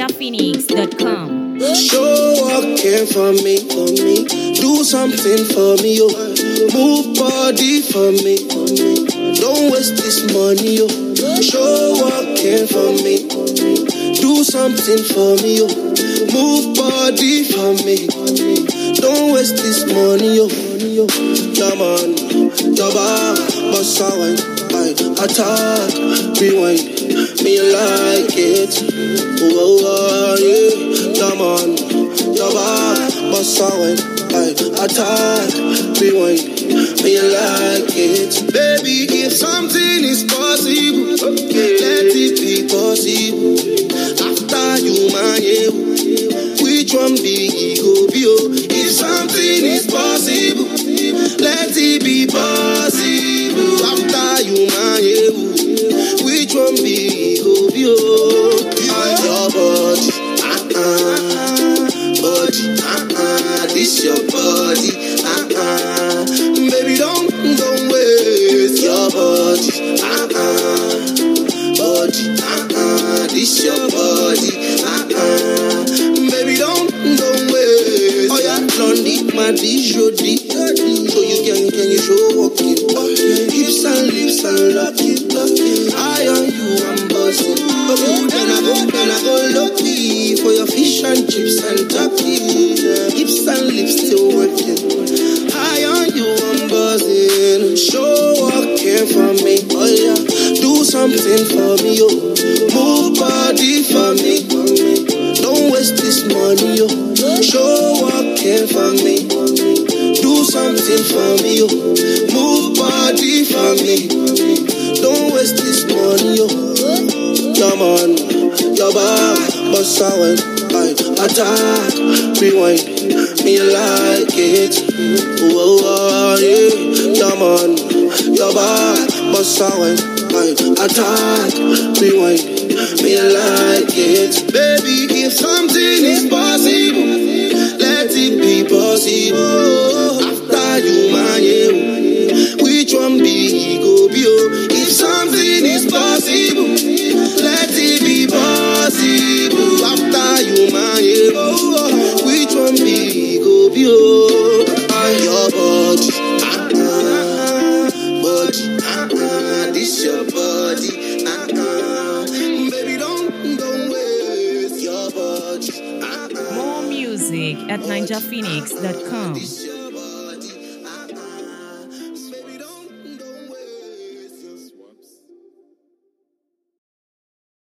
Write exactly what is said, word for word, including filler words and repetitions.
ninja phoenix dot com. Show up, care for me, for me. Do something for me, yo. Move body for me, for me. Don't waste this money, yo. Show up, care for me. Do something for me, yo. Move body for me. Don't waste this money, yo. Come on, Jabba, bossa wine, I attack, rewind, me like it. Oh, oh, yeah. Come on, Jabba, bossa wine, I attack, rewind, me like it. Baby, if something is possible, okay, let it be possible. After you, man, yeah, which one be go be? If something is possible, let it be possible. After you, man, yeah, which one be go be? I'm your body, uh-uh, body, uh-uh, this your body, uh-uh, baby, don't, don't waste your body, uh-uh, body, uh-uh, this your body, uh-uh, baby, don't, don't waste. Oh yeah, Blondie, my dish, jodi, so you can, can you show walking, hips and lips and locking, locking. I on you, I'm buzzing. Oh, then I go, then I go lucky for your fish and chips and turkey. Hips and lips still working. I on you, I'm buzzing. Show up, care for me, oh yeah. Do something for me, yo. Move body for me, don't waste this money, yo. Show up, care for me. Do something for me, yo. Move body for me. Don't waste this money, yo. Come on, your bar, bossa wine, I attack, rewind, me like it. Oh, oh, yeah. Come on, your bar, bossa wine, I attack, rewind, me like it. Baby, if something is possible, let it be possible. After you, man, yeah, which one be go be? If something is possible, let it be possible. After you, man, yeah, which one be go be? I'm your body, uh-uh, body, uh-uh, this your body, uh-uh, baby, don't, don't waste your body, uh-uh. More music at ninja phoenix dot com.